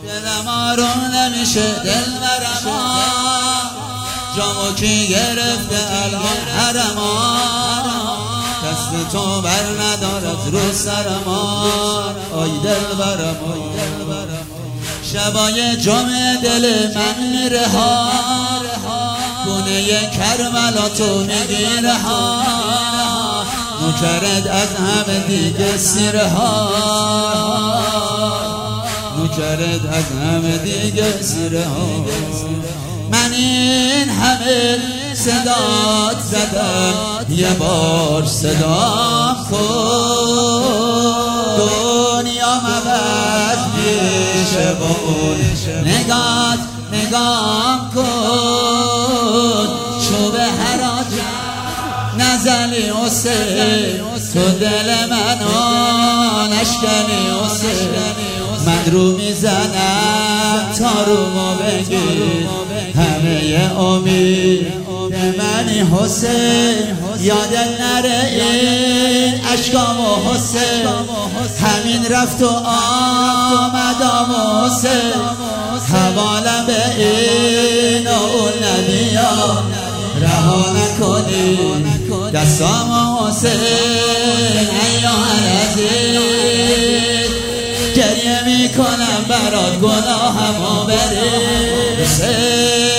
دلم آروم نمیشه دلبرما، جامو کی گرفته الان حرما، دست تو بر ندارد رو سرما. آی دلبرما شبای جمعه دل من میره ها، گونه کربلا تو میگیره ها، نوکرت از همه دیگه سیره ها، نوکرت از همه دیگه سیره ها. من این همه صدات زدم یه بار صدام کن، دنیا مبد میشه با اون نگام کن. چوب هرات نزنی حسین تو دل منو نشکنی حسین، من رو میزنم تا رومو بگیر همه امید منی حسین. یادت نره این اشکامو حسین، همین رفت و آمدم حسین، حوالم به این و اون نبیا، رها نکنی دستامو حسین. ایام عزیز گریه میکنم برات گناهمو بری حسین.